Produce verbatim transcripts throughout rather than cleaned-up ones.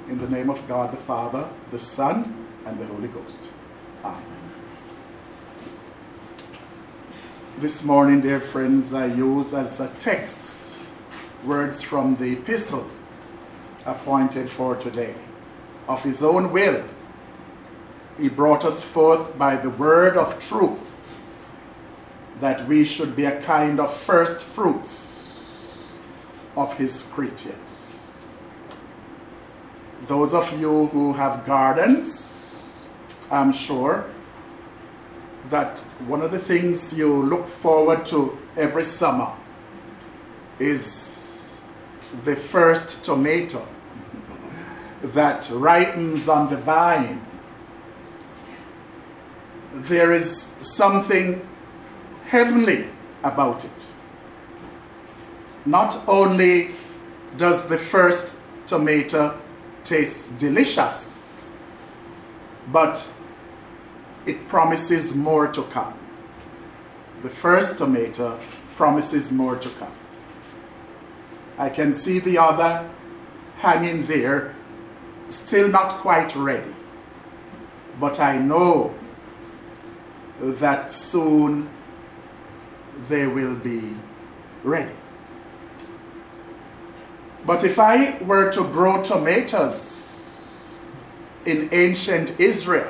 In the name of God the Father, the Son, and the Holy Ghost. Amen. This morning, dear friends, I use as a text words from the epistle appointed for today. Of his own will, he brought us forth by the word of truth, that we should be a kind of first fruits of his creatures. Those of you who have gardens, I'm sure that one of the things you look forward to every summer is the first tomato that ripens on the vine. There is something heavenly about it. Not only does the first tomato taste delicious, but it promises more to come. The first tomato promises more to come. I can see the other hanging there, still not quite ready. But I know that soon they will be ready. But if I were to grow tomatoes in ancient Israel,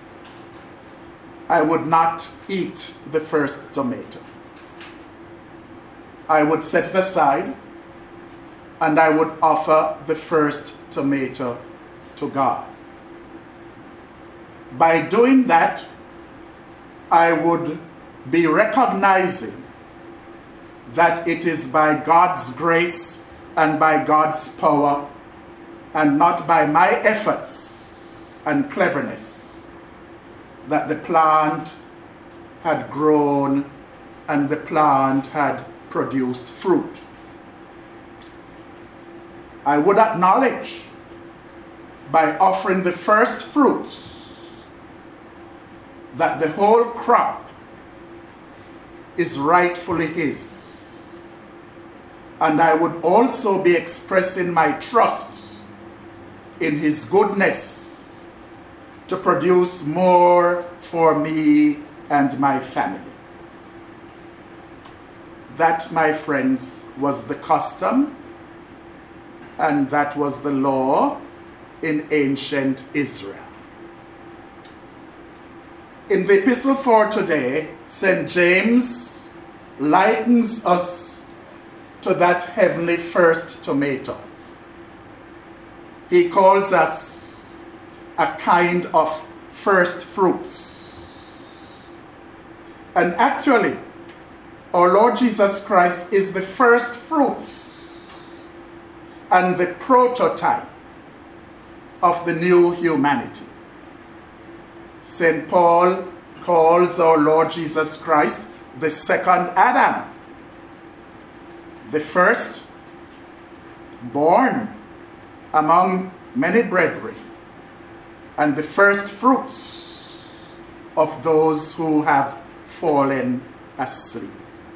I would not eat the first tomato. I would set it aside and I would offer the first tomato to God. By doing that, I would be recognizing that it is by God's grace and by God's power and not by my efforts and cleverness that the plant had grown and the plant had produced fruit. I would acknowledge by offering the first fruits that the whole crop is rightfully his. And I would also be expressing my trust in his goodness to produce more for me and my family. That, my friends, was the custom and that was the law in ancient Israel. In the epistle for today, Saint James likens us to that heavenly first tomato. He calls us a kind of first fruits. And actually, our Lord Jesus Christ is the first fruits and the prototype of the new humanity. Saint Paul calls our Lord Jesus Christ the second Adam, the first born among many brethren, and the first fruits of those who have fallen asleep.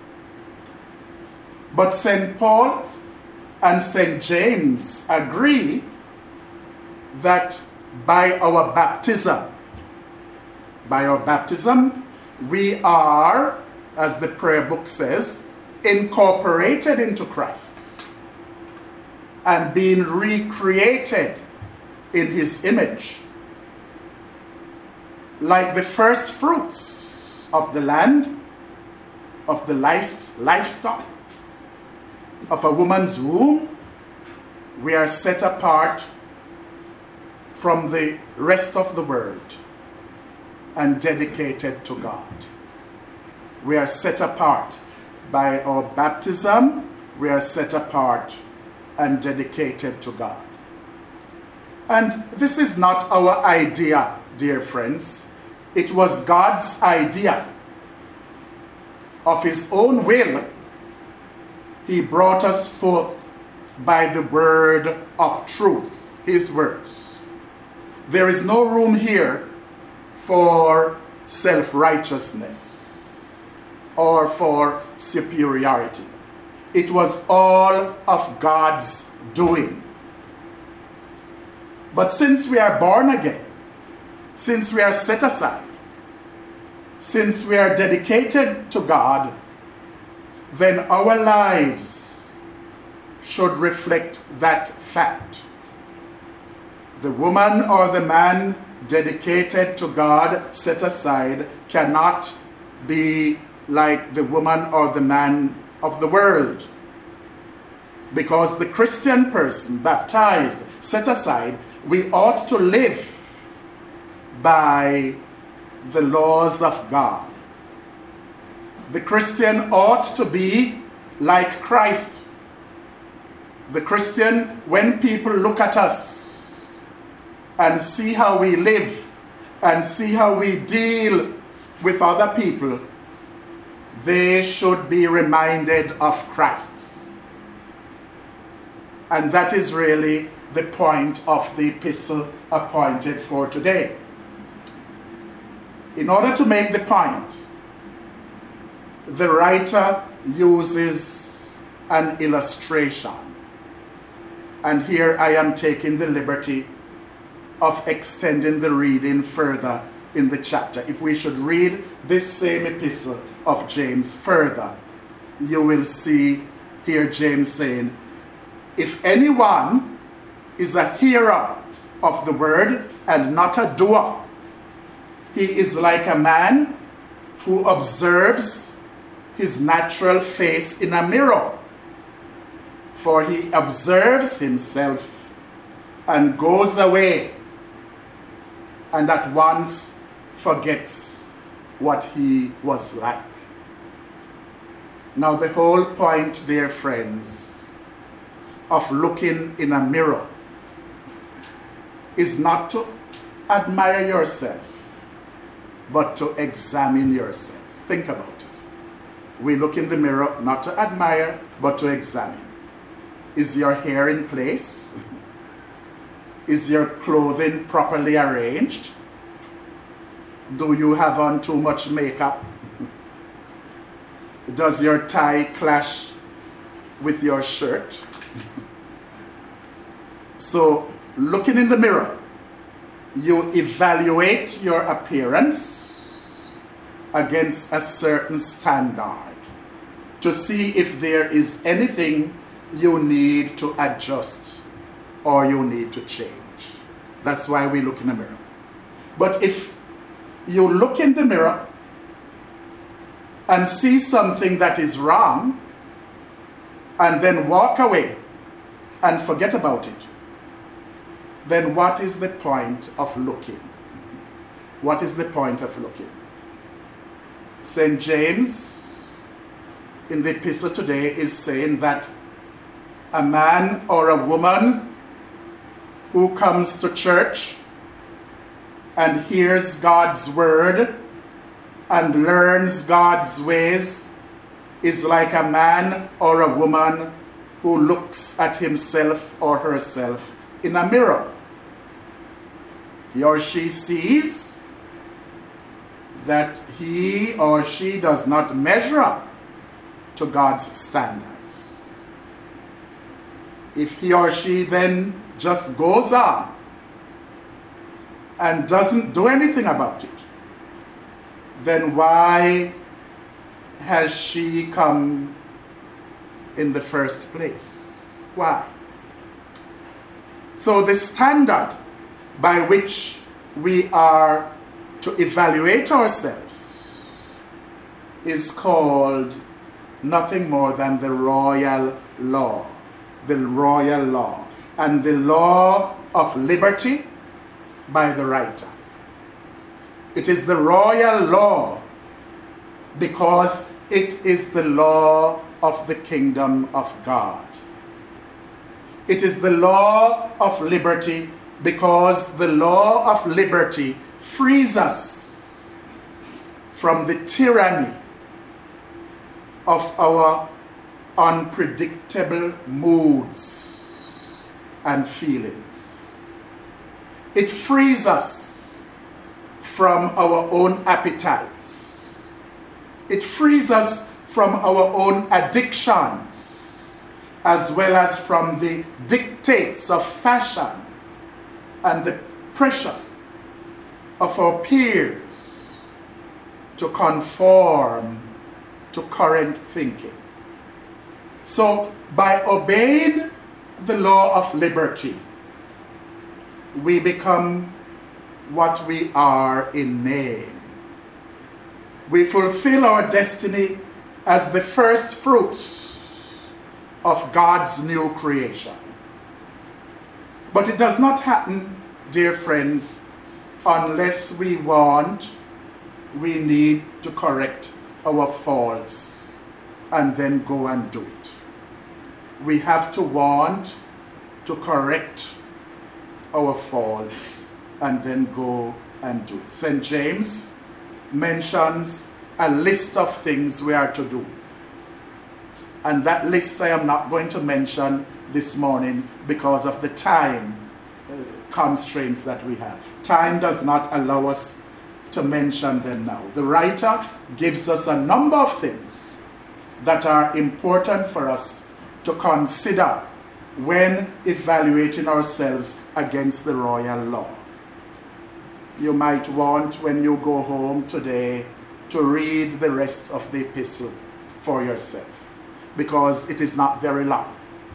But Saint Paul and Saint James agree that by our baptism, by our baptism, we are, as the prayer book says, incorporated into Christ and being recreated in his image. Like the first fruits of the land, of the livestock, of a woman's womb, we are set apart from the rest of the world and dedicated to God. We are set apart by our baptism. We are set apart and dedicated to God. And this is not our idea, dear friends. It was God's idea. Of his own will, he brought us forth by the word of truth, his words. There is no room here for self-righteousness or for superiority. It was all of God's doing. But since we are born again, since we are set aside, since we are dedicated to God, then our lives should reflect that fact. The woman or the man dedicated to God, set aside, cannot be like the woman or the man of the world. Because the Christian person, baptized, set aside, we ought to live by the laws of God. The Christian ought to be like Christ. The Christian, when people look at us and see how we live and see how we deal with other people, they should be reminded of Christ. And that is really the point of the epistle appointed for today. In order to make the point, the writer uses an illustration. And here I am taking the liberty of extending the reading further in the chapter. If we should read this same epistle of James further, you will see here James saying, if anyone is a hearer of the word and not a doer, he is like a man who observes his natural face in a mirror. For he observes himself and goes away and at once forgets what he was like. Now the whole point, dear friends, of looking in a mirror is not to admire yourself, but to examine yourself. Think about it. We look in the mirror not to admire, but to examine. Is your hair in place? Is your clothing properly arranged? Do you have on too much makeup? Does your tie clash with your shirt? So, looking in the mirror, you evaluate your appearance against a certain standard to see if there is anything you need to adjust or you need to change. That's why we look in the mirror. But if you look in the mirror and see something that is wrong and then walk away and forget about it, then what is the point of looking? What is the point of looking? Saint James in the epistle today is saying that a man or a woman who comes to church and hears God's word and learns God's ways is like a man or a woman who looks at himself or herself in a mirror. He or she sees that he or she does not measure up to God's standards. If he or she then just goes on and doesn't do anything about it, then why has she come in the first place? Why? So the standard by which we are to evaluate ourselves is called nothing more than the royal law. The royal law. And the law of liberty by the writer. It is the royal law because it is the law of the kingdom of God. It is the law of liberty because the law of liberty frees us from the tyranny of our unpredictable moods and feelings. It frees us from our own appetites. It frees us from our own addictions, as well as from the dictates of fashion and the pressure of our peers to conform to current thinking. So, by obeying the law of liberty, we become what we are in name. We fulfill our destiny as the first fruits of God's new creation. But it does not happen, dear friends, unless we want, we need to correct our faults and then go and do it. We have to want to correct our faults and then go and do it. Saint James mentions a list of things we are to do. And that list I am not going to mention this morning because of the time uh, constraints that we have. Time does not allow us to mention them now. The writer gives us a number of things that are important for us to consider when evaluating ourselves against the royal law. You might want, when you go home today, to read the rest of the epistle for yourself, because it is not very long.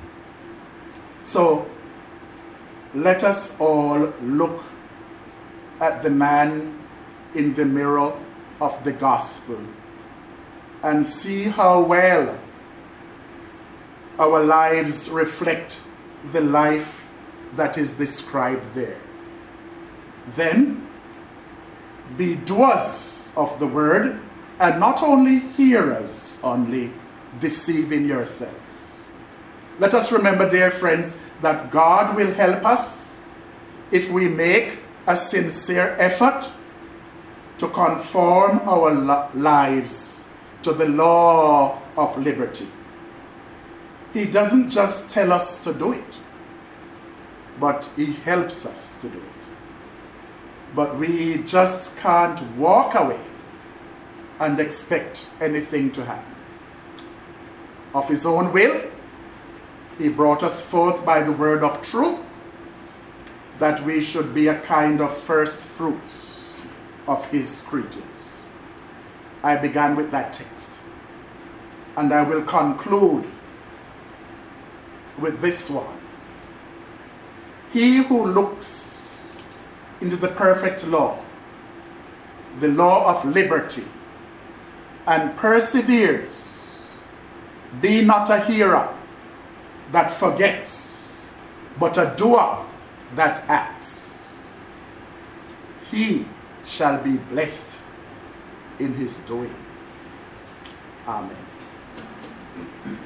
So, let us all look at the man in the mirror of the gospel and see how well our lives reflect the life that is described there. Then, be doers of the word, and not only hearers only, deceiving yourselves. Let us remember, dear friends, that God will help us if we make a sincere effort to conform our lives to the law of liberty. He doesn't just tell us to do it, but he helps us to do it. But we just can't walk away and expect anything to happen. Of his own will, he brought us forth by the word of truth, that we should be a kind of first fruits of his creatures. I began with that text, and I will conclude with this one. He who looks into the perfect law, the law of liberty, and perseveres, be not a hearer that forgets, but a doer that acts. He shall be blessed in his doing. Amen.